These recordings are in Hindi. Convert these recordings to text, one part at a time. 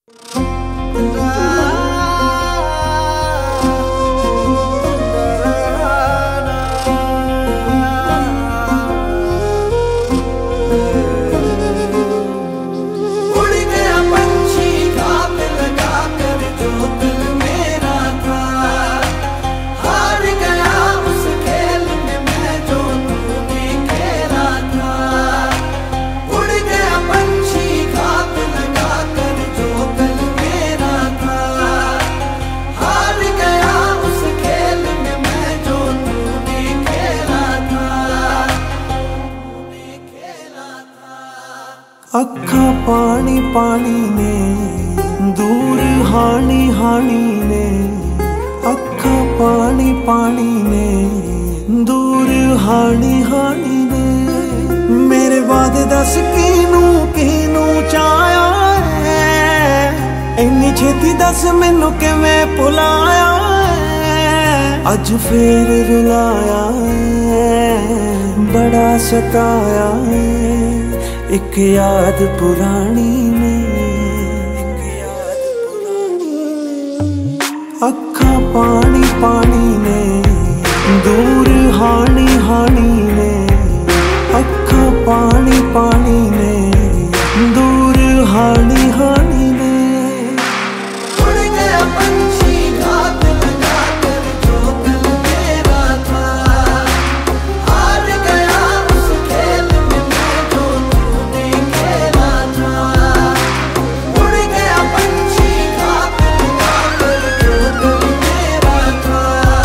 अखा पानी पानी ने दूर हानी हानी ने, अखा पानी पानी ने दूर हानी हानी ने। मेरे बाद दस किनू चाया है, इन्नी छेती दस मैनू किवें भुलाया है। अज फिर रुलाया है, बड़ा सताया है, एक याद पुरानी ने, एक याद पुरानी ने। अखा पानी पानी ने दूर हानी हानी ने, अखा पानी पानी ने दूर हानी हानी ने। उड़ गया पंछी घात लगा कर जो कल मेरा था, हार गया उस खेल में मैं जो तूने खेला था। उड़ गया पंछी घात लगा कर जो कल मेरा था,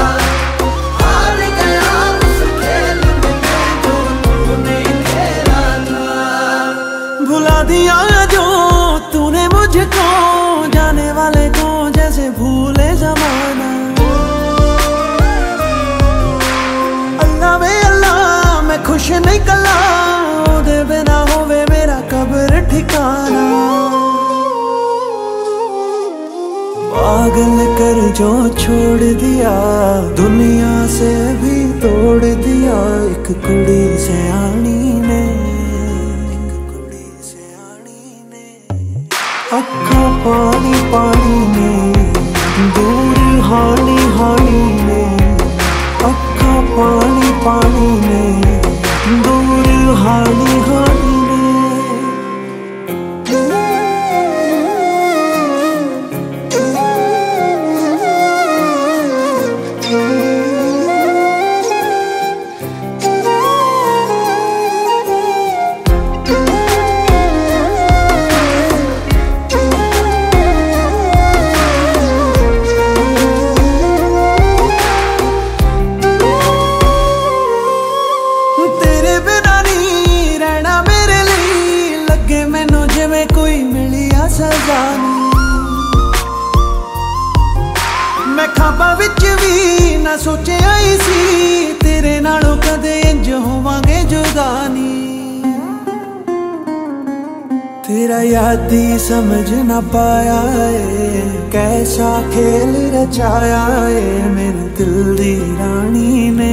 हार गया उस खेल में मैं जो तूने खेला था। भुला दिया जो तूने मुझको, जाने वाले को जैसे भूले जमाना। अल्लाह वे अल्लाह मैं खुश नहीं कला, ओदे बिना होवे मेरा कब्र ठिकाना। पागल कर जो छोड़ दिया, दुनिया से भी तोड़ दिया, एक कुड़ी से आनी ने, एक कुड़ी से आनी ने। अखा पानी पानी ने दूर हानी हानी ने, अखा पानी पानी ने दूर हानी हानी ने। मैं खाबा विच भी ना सोचिया ही सी, तेरे नालों कदे इंज होवांगे जुदानी। तेरा यादी समझ ना पाया है, कैसा खेल रचाया है मेरे दिल दी रानी ने।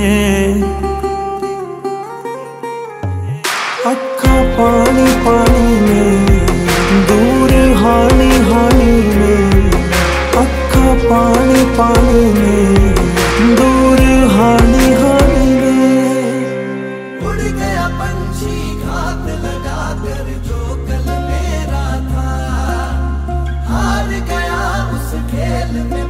अखा पानी पानी ने दूर हानी हानी ने, अखा पानी पानी ने दूर हानी हानी ने। उड़ गया पंछी घात लगा कर जो कल मेरा था, हार गया उस खेल में